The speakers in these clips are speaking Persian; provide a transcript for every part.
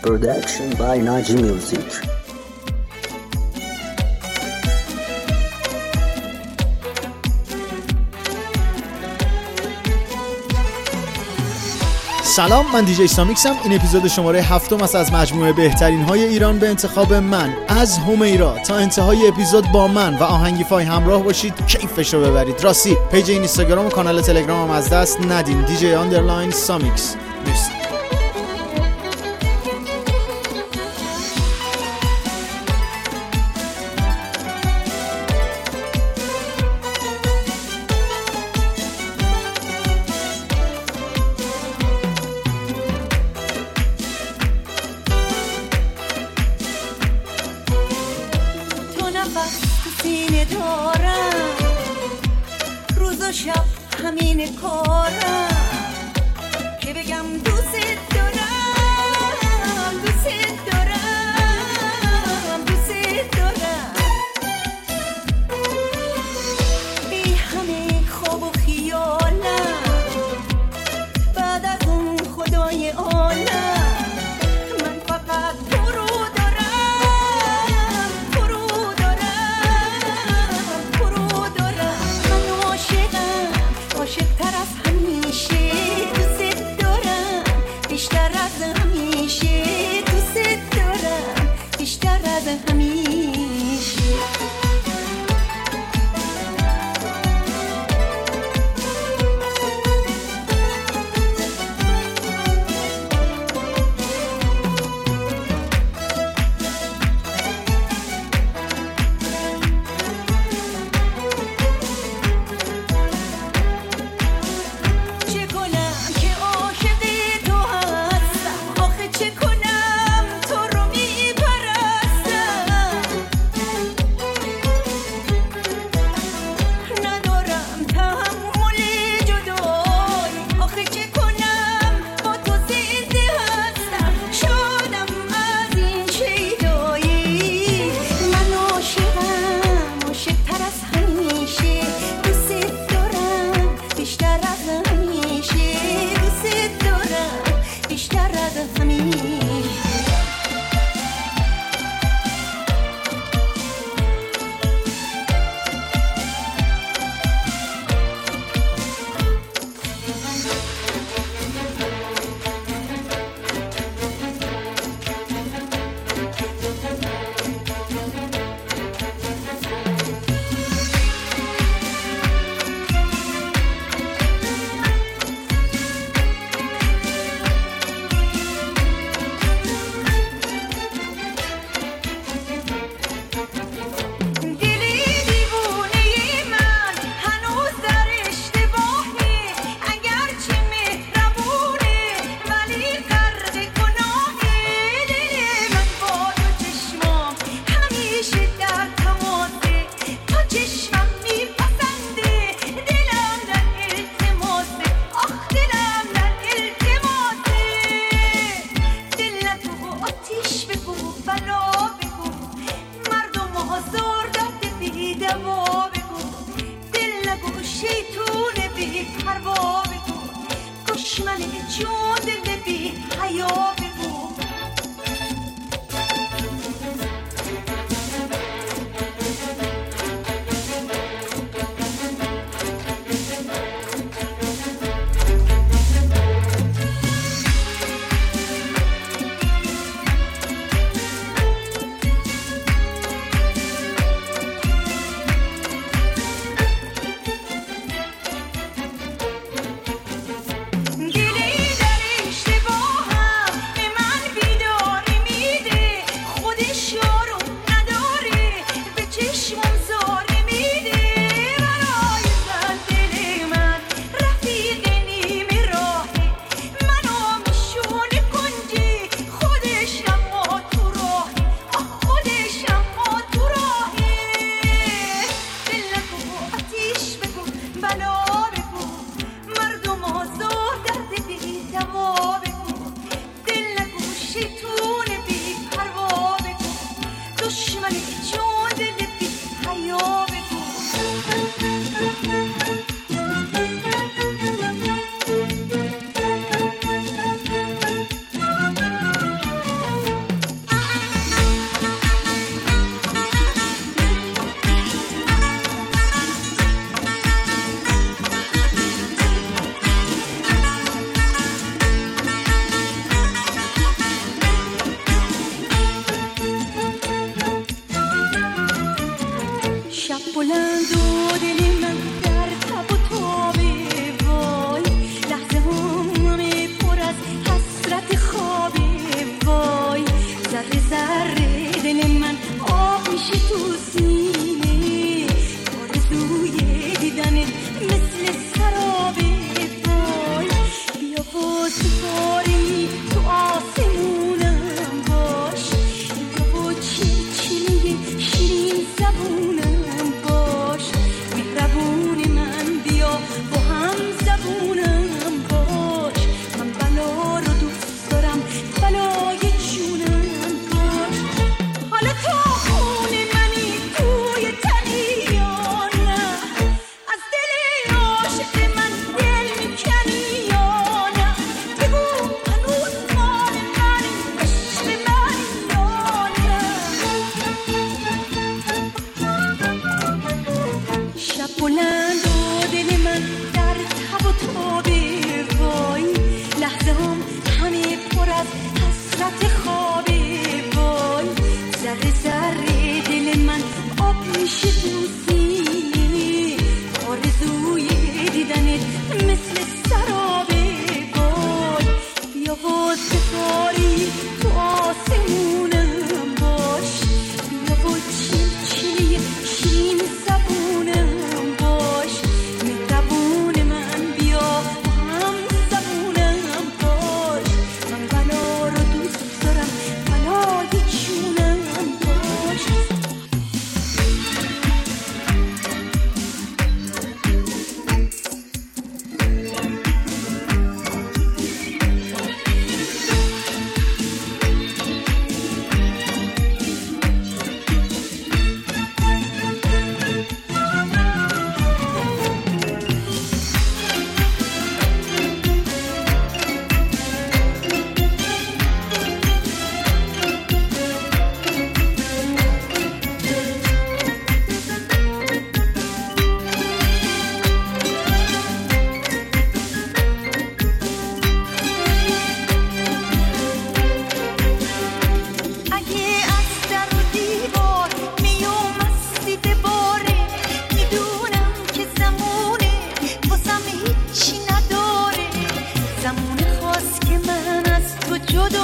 Production by Naji Music. سلام، من دیجی سامیکسم. این اپیزود شماره 7 است از مجموعه بهترین های ایران به انتخاب من. از همیرا تا انتهای اپیزود با من و آهنگیفای همراه باشید، کیفشو ببرید. راستی پیج اینستاگرام و کانال تلگرامم از دست ندین، دیجی اندرلاین سامیکس. مرسی. سینه دارم روز و شب همین کارم که بگم دوست دارم دوست دارم دوست دارم بی همه خواب و خیالم بعد از اون خدای عالم من فقط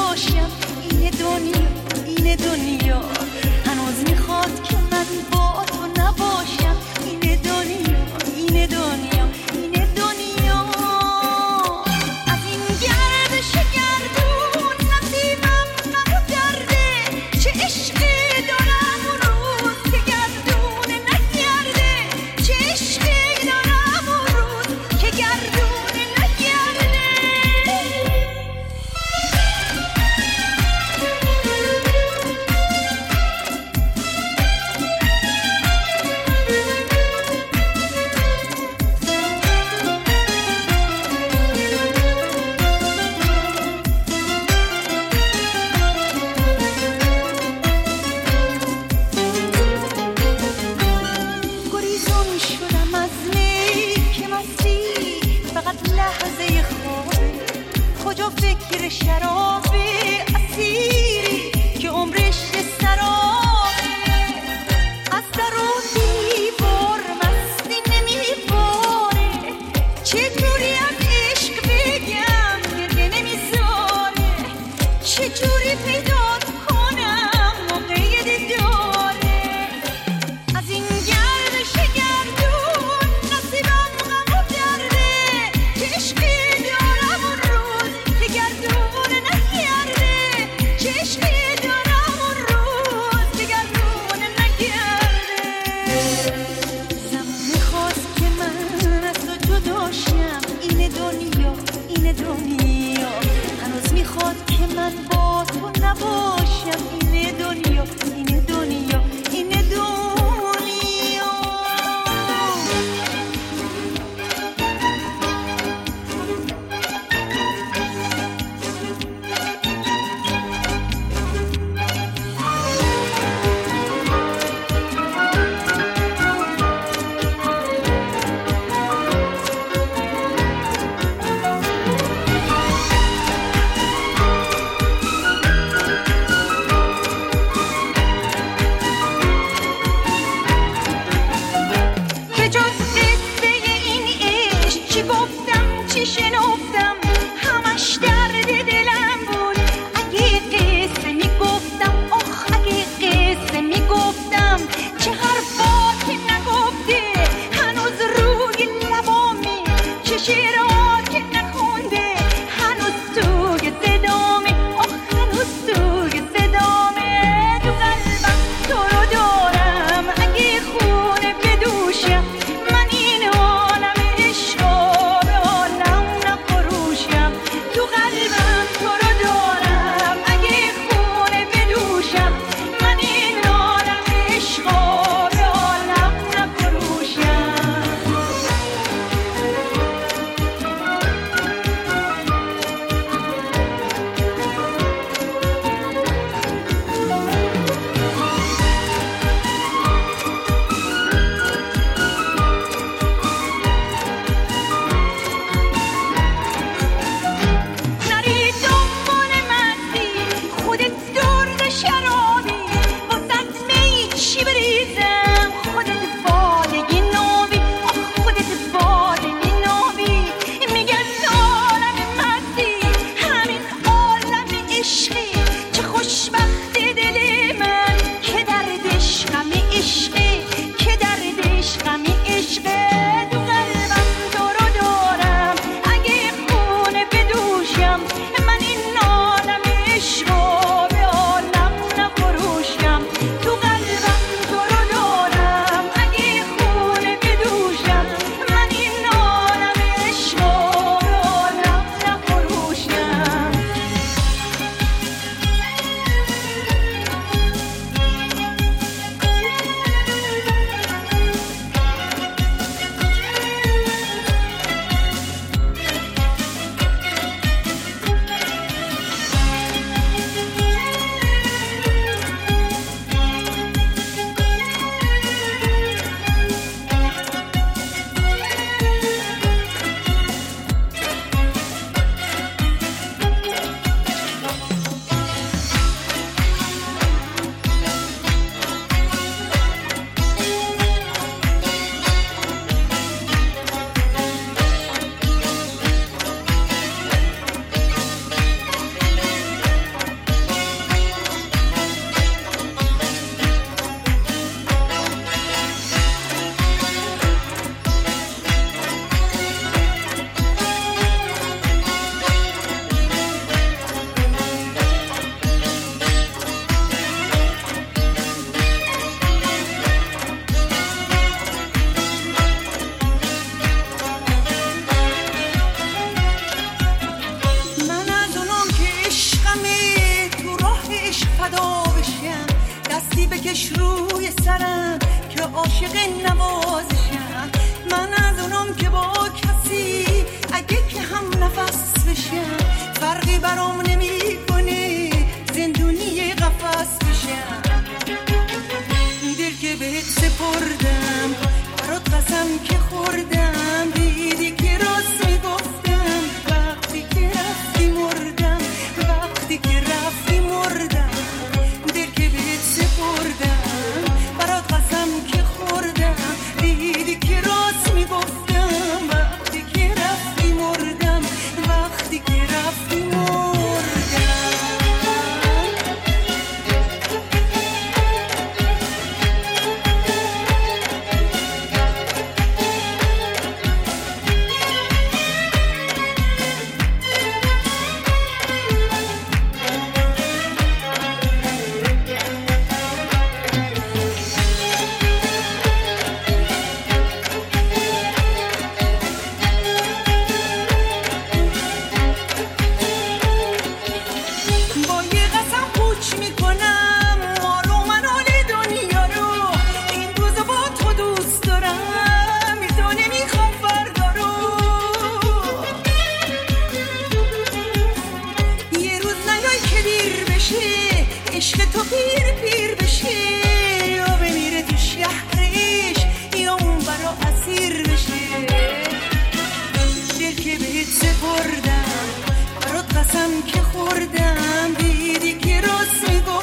داشتم. این دنیا این دنیا هنوز میخواد که من با تو نباشم. این دنیا این دنیا این دنیا از این گردش گردون نصیبم نگرده. چه عشقی دارم اون روز که گردون نگرده. چه عشقی دارم اون روز که گردون نگرده. گریزون شدم از می که مستی فقط لحظه خوابه. کجا فکر شرابه اسیری که عمرش سرابه. از در و دیوار مستی نمیباره. چجوری از عشق بگم گریه نمیذاره. چجوری پیدات کنم موقع دیداره. از این گردش گردون نصیبم غم کرده. که عشقی دارم اون روز که گردون نگرده. چه عشقی دارم اون روز که گردون نگرده. زمان میخواست که من از تو جداشم. این دنیا این دنیا هنوز میخواد که من با تو نباشم. بکش روی سرم که عاشق نوازشم. من از اونم که با کسی اگه که هم نفس بشم فرقی برام نمیکنه زندونی قفس بشم. دل که بهت سپردم برات قسم که خوردم، دیدی که راست میگفتم وقتی که رفتی مردم، وقتی که رفتی مردم. دل که بهت سپردم برات قسم که خوردم، دیدی که راست میگفتم وقتی که رفتی مردم، وقتی که رفتی مردم. عشق تو پیر پیر بشه یا بمیره تو شهرش یا اون برا اسیر بشه. دل که بهت سپردم برات قسم که خوردم، دیدی که راست میگو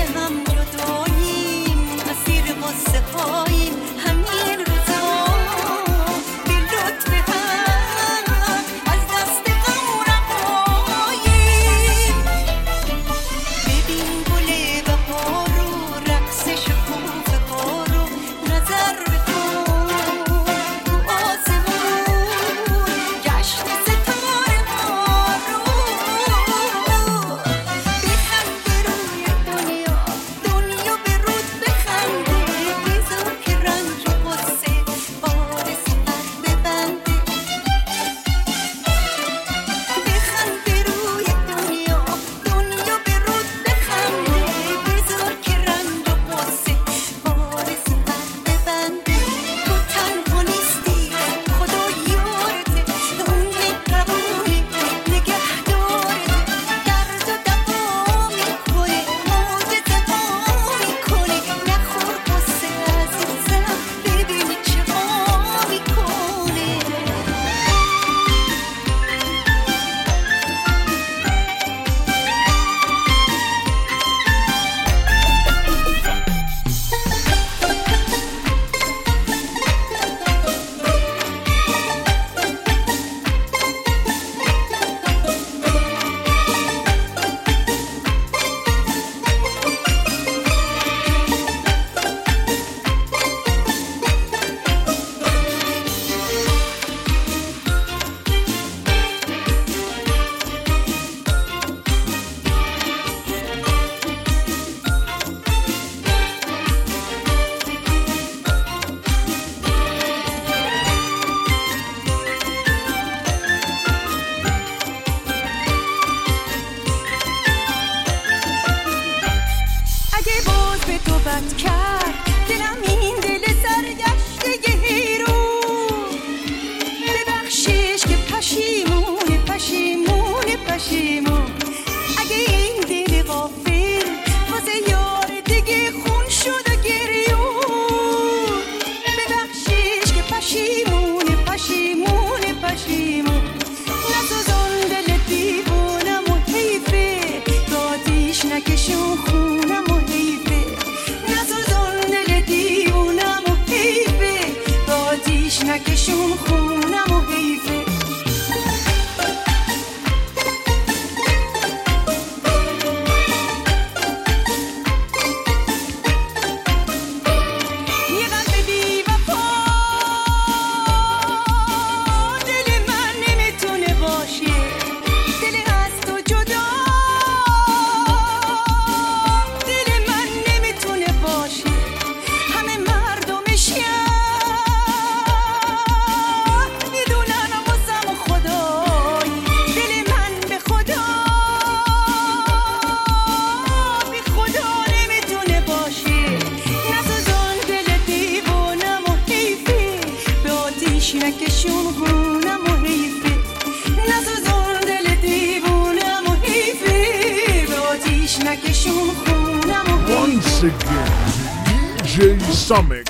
هم جداییم، اسیر قصه هاییم همین روزا، به لطف هم از دست غم رهاییم. ببین گل بهار رو، رقص شکوفه‌ها رو، نظر بکن تو آسمون، جشن ستاره ها رو. بخند روی دنیا، دنیا به رود بخنده، بذار که رنج و غصه بار سفر ببنده. بخند روی دنیا، دنیا به رود بخنده، بذار که رنج و غصه بار سفر ببنده. تو تنها نیستی، خدا یارته، اون مهربونه نگهدارته، درد و دوا میکنه، معجزه ها میکنه. نخور غصه عزیزم، ببین چه ها میکنه. اگه باز به تو بد کرد دلم، این دل سرگشته هیرو، ببخشیش که پشیمونه پشیمونه پشیمون. اگه این دل غافل واسه یار دیگه خون شد و گریون، ببخشیش که پشیمونه پشیمونه پشیمون. نسوزان دل دیوونم و حیفه، به آتیش نکشون خونم و حیفه. نسوزان دل دیوونم و حیفه، به آتیش نکشون خونم و حیفه. یه قلب بی وفا دل من نمیتونه باشه، دل از تو جدا دل من نمیتونه باشه. همه مردم شهر میدونن واسم خدایی، دل من به خدا بی خدا نمیتونه باشه. نسوزان دل دیوونم و حیفه، به آتیش نکشون خونم و حیفه. نسوزان دل دیوونم و حیفه، به آتیش نکشون خونم و حیفه. Once again, DJ Samix.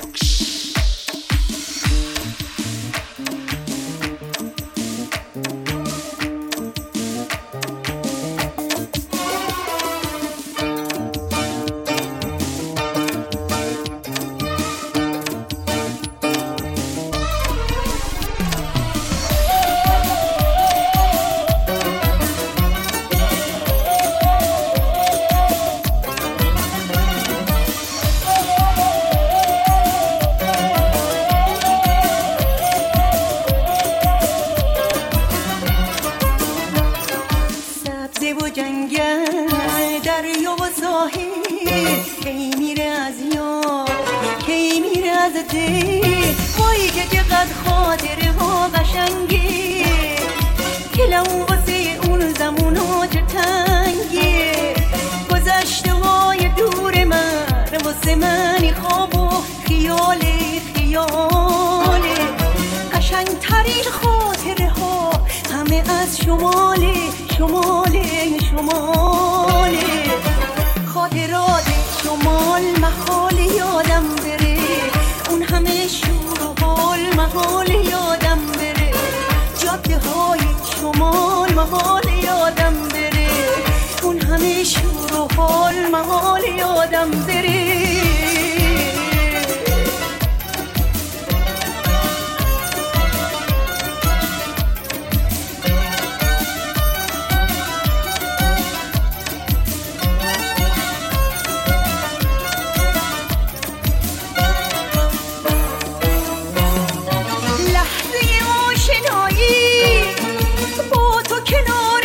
سبزه و جنگل، دریا و ساحل، کی میره از یاد، کی میره از دل. وای که چقدر خاطره ها قشنگه، دلم واسه اون زمونا چه تنگه. گذشته های دور من واسه من خواب و خیاله خیاله. قشنگترین خاطره ها همه از شماله شماله شماله. خاطرات شمال محال یادم بره، اون همه شور و حال محال یادم بره. جاده های شمال محال یادم بره، اون همه شور و حال محال یادم بری.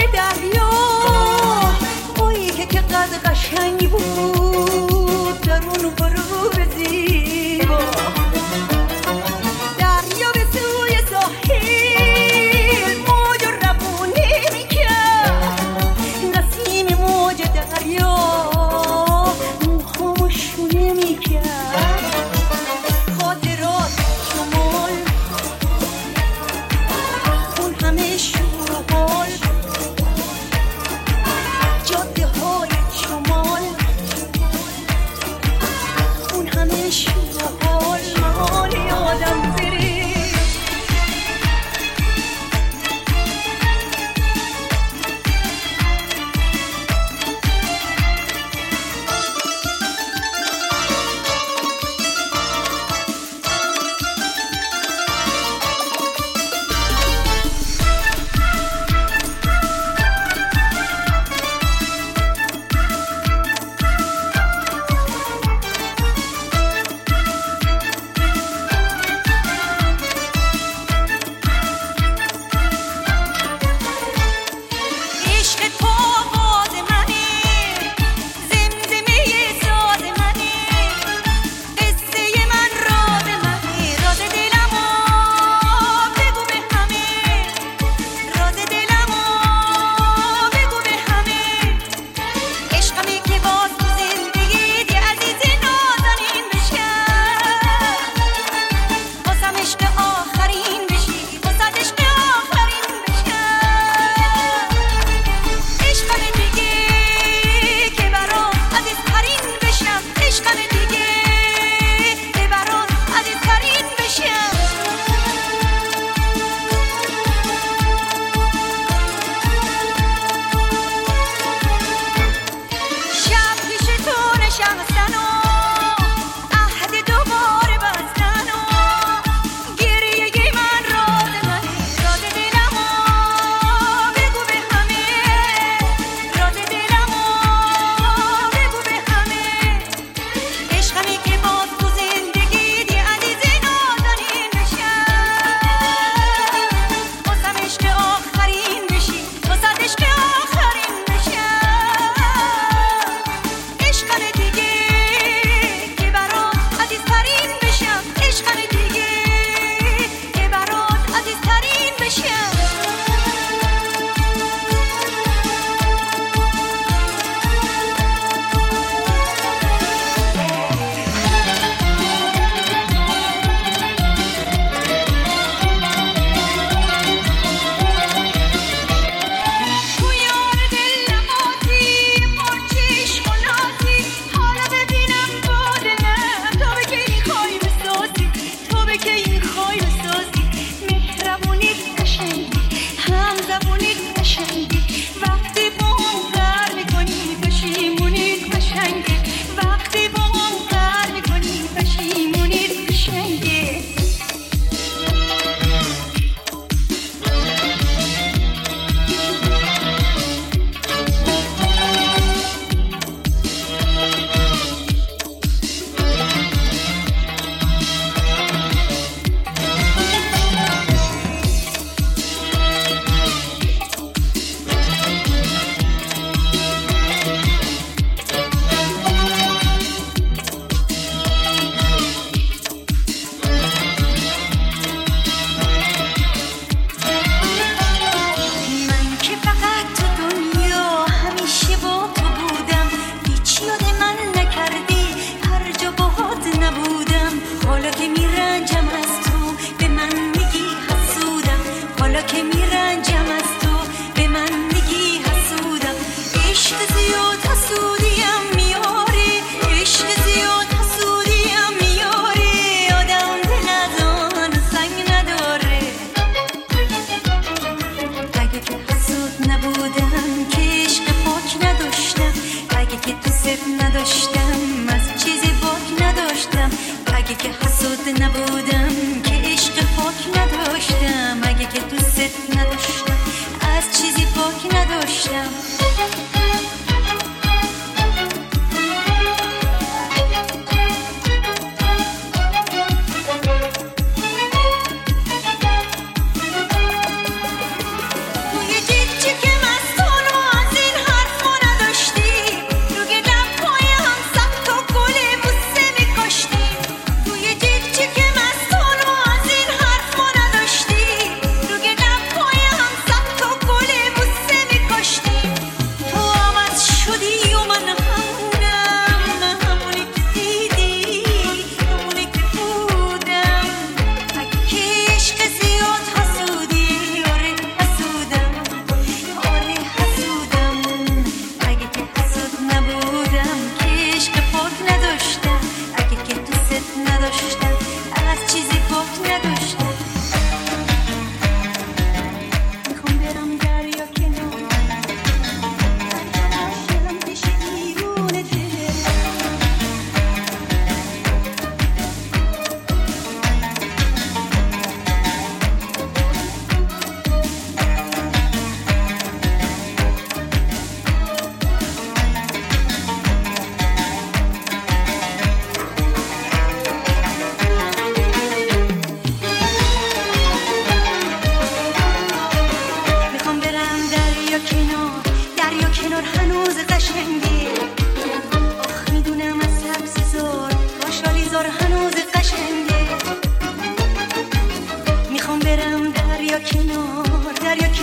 قشنگ بود در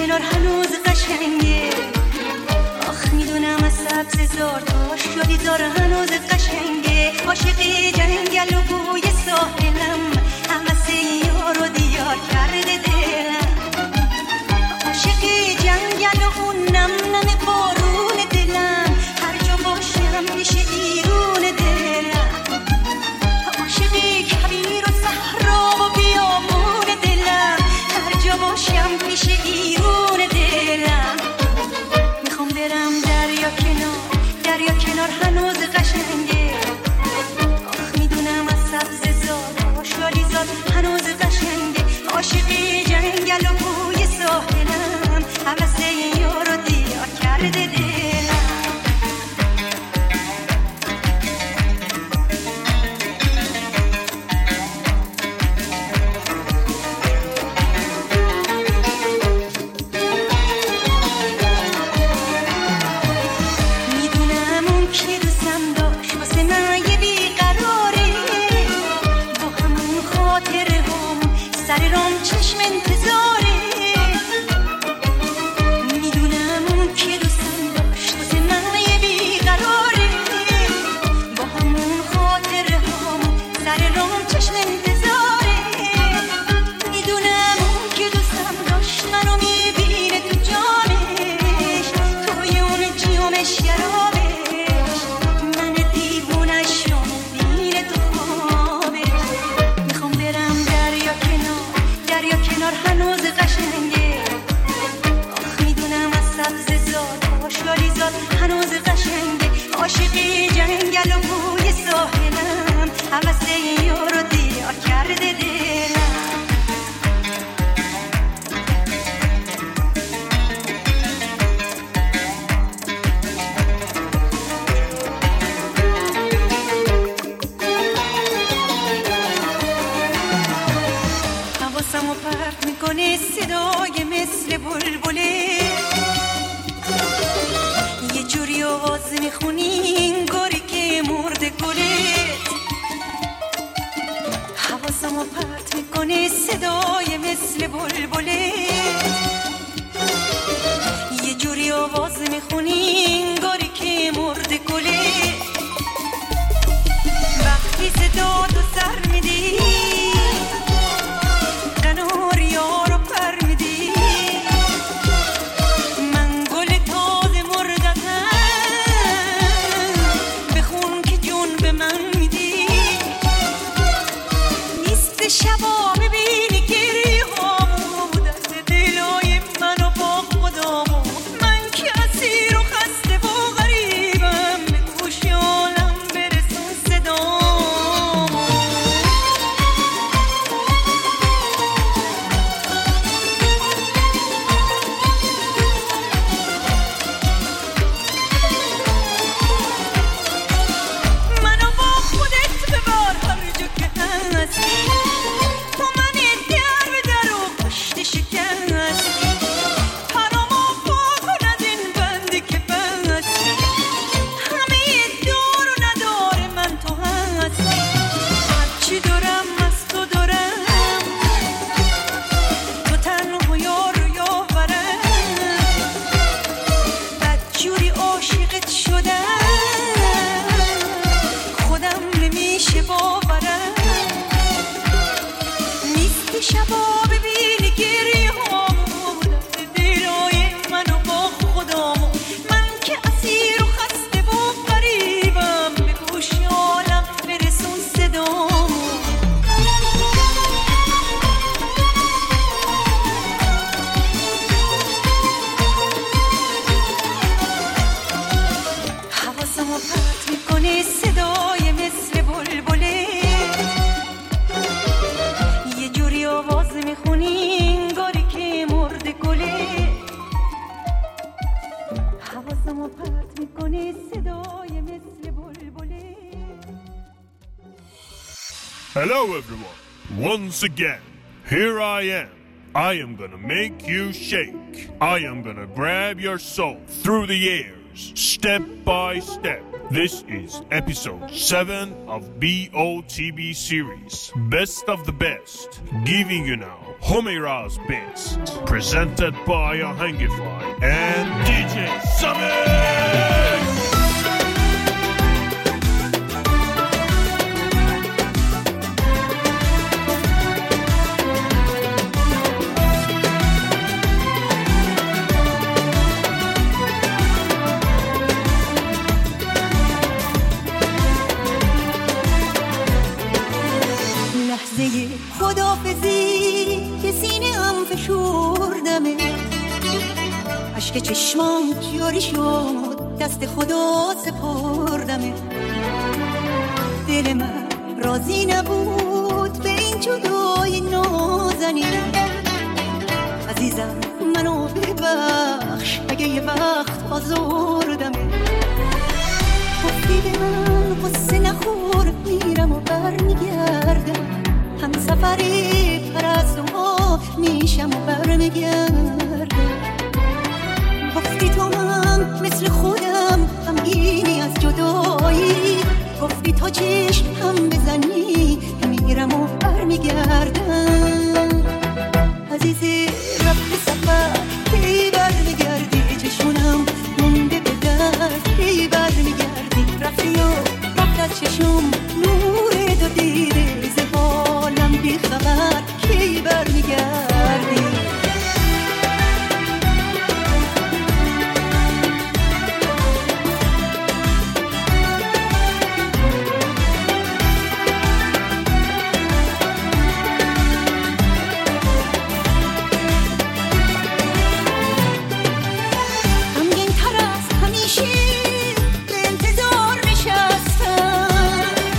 کنار هنوز قشنگه. آخ میدونم از سبز زار تا شادی زار هنوز قشنگه. عاشقی جنگل و بوی ساحلم همه یارو دیار کرده دلم. عاشقی جنگل و اون نم نم بارون دلم هر جا باشم میشه ایرون دلم. عاشقی کویر و صحرا و بیابون دلم هر جا باشم میشه ایرون دلم. میخوام برم دریا کنار هنوز قشنگه. آخ میدونم از سبز زار و شالی زار هنوز قشنگه. عاشقی جنگل و بوی ساحلم همه یارو دیار کرده دلم. عاشقی جنگل و بوی ساحلم همه یارو دیار کرده دلم. حواسمو پرت میکنه صدای مثل بلبله. یه جوری آواز میخونی انگاری که مرده گلت. حواسمو پرت میکنه صدای مثل بلبله. یه جوری آواز میخونی انگاری که مرده گلت. وقتی صدا تو سر میدی قنار یارو پر میدی. من گل تازه مردتم بخون که جون به من میدی. نیست شبا ببینی گریه هامو دست دلای منو با خودامو. من که اسیر و خسته و غریبم به گوش عالم برسون صدامو. منو با خودت ببار هر جا که هستی. تو من در به در و پشت شکستی. پرامو پا کن از این بندی که بستی. همه دار و ندار من تو هستی. هرچی دارم از تو دارم. تو تنها یار و یاورم. بدجوری عاشقت شدم خودم نمیشه باورم. نیستی شبا ببینی گریه هامو دست دلای منو با خودامو. من که اسیر و خسته و غریبم به گوش عالم برسون صدامو. حواسمو پرت میکنه صدای مثل بلبله. یه جوری آواز میخونی انگاری که مرده گله. حواسمو پرت میکنه صدای مثل بلبله. Hello everyone. Once again, here I am. I am gonna make you shake. I am gonna grab your soul through the years, step by step. This is episode 7 of BOTB series, Best of the Best, giving you now Homeira's Best, presented by Ahangify and DJ Samix. لحظه خداحافظی که سینه هم فشردمه، عشق چشمام جاری شد دست خدا سپردمه. دل من راضی نبود به این جدای نازنین. عزیزم منو ببخش اگه یه وقت آزردمه. گفتی به من قصه نخور میرم و برمیگردم، هم سفری پرستوها میشم و برمیگردم. گفتی تو هم مثل خودم غمگینی از جدایی، گفتی تا چشم هم بزنی میرم و برمیگردم. عزیزی رفت سفر کی برمیگردی، چشمونم مونده به دست کی برمیگردی. رفتی و رفت از چشم نور دو دیده، ز حالم بی خبر کی برمیگردی. غمگین تر از همیشه به انتظار نشستم،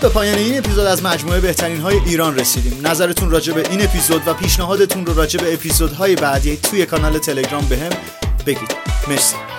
به پایان این اپیزود از مجموعه بهترین های ایران رسیدیم. نظرتون راجع به این اپیزود و پیشنهادتون رو راجع به اپیزودهای بعدی توی کانال تلگرام بهم بگید. مرسی.